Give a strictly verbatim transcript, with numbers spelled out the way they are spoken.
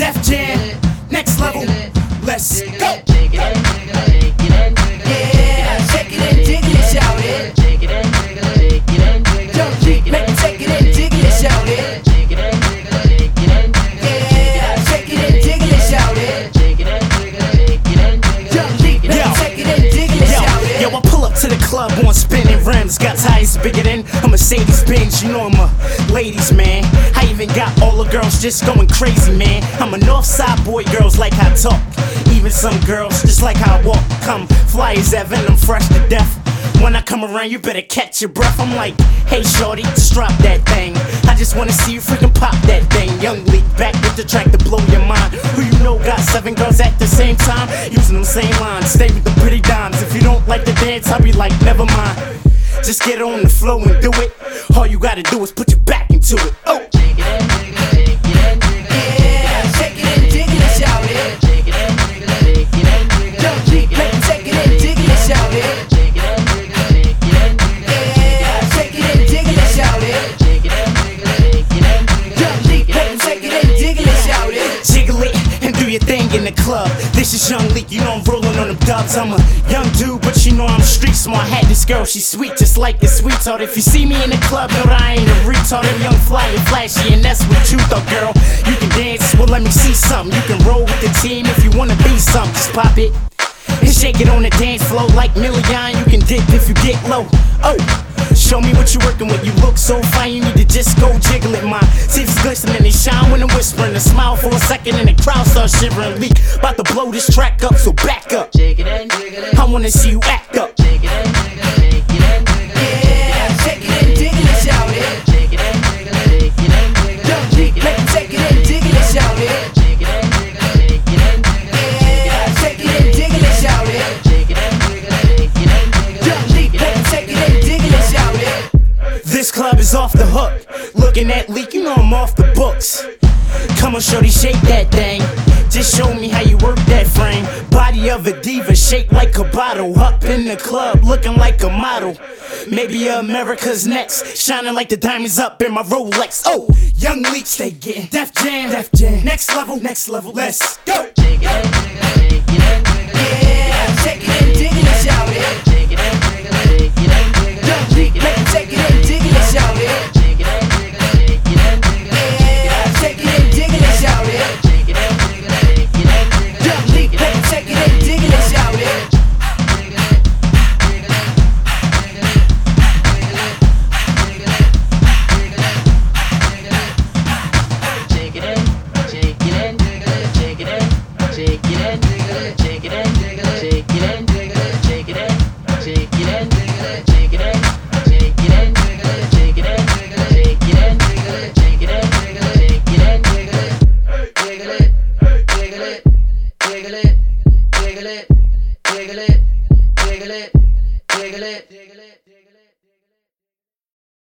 Def Jam, next level, let's go. Yeah, shake it and jiggle it, shout it. Young Leak, make me take it and jiggle it, shout it. Yeah, shake it and jiggle it, shout it. Young Leak, make me take it and jiggle it, shout it. Yo, I pull up to the club on spinning rims, got tires bigger than a Mercedes Benz. You know I'm a ladies man. I even got all the girls just going crazy, man. I'm a Northside boy, girls like how I talk. Even some girls just like how I walk. Come fly as Evan, I'm fresh to death. When I come around, you better catch your breath. I'm like, hey shorty, just drop that thing. I just wanna see you freaking pop that thing. Young Leak back with the track to blow your mind. Who you know got seven girls at the same time, using them same lines. Stay with the pretty dimes. If you don't like the dance, I'll be like, never mind. Just get on the flow and do it. All you gotta do is put your back into it. Oh, yeah, shake it and jiggle it, shout it. Young Leak, make me take it and jiggle it, shout it. Yeah, shake it and jiggle it, shout it. Young Leak, make me take it and jiggle it, shout it. Jiggle it and do your thing in the club. This is Young Leak, you know I'm rolling on them dubs. I'm a young dude, but you know I'm street smart. Had this girl, she's sweet, just like a sweetheart. If you see me in the club, know that I ain't a retard. I'm young, fly, and flashy, and that's what you thought, girl. You can dance, well let me see something. You can roll with the team if you wanna be something. Just pop it and shake it on the dance floor like Million. You can dip if you get low. Oh, show me what you working with. You look so fine, you need to just go jiggle it, my teeth glistening and they shine when I'm whispering. A smile for a second and the crowd starts shivering. Leak, about to blow this track up, so back up. I wanna see you act up. Yeah, shake it and jiggle it, shout it. Young Leak, make me take it and jiggle it, shout it. Yeah, shake it and jiggle it, shout it. Young Leak, make me take it and jiggle it, shout it. This club is off the hook. Looking at Leak, you know I'm off the books. Come on, shorty, shake that thing. Just show me how you work that frame. Body of a diva, shaped like a bottle. Up in the club, looking like a model. Maybe America's next, shining like the diamonds up in my Rolex. Oh, Young Leak, stay getting Def Jam, Def Jam. Next level, next level, let's go. Yeah, shake it and jiggle it.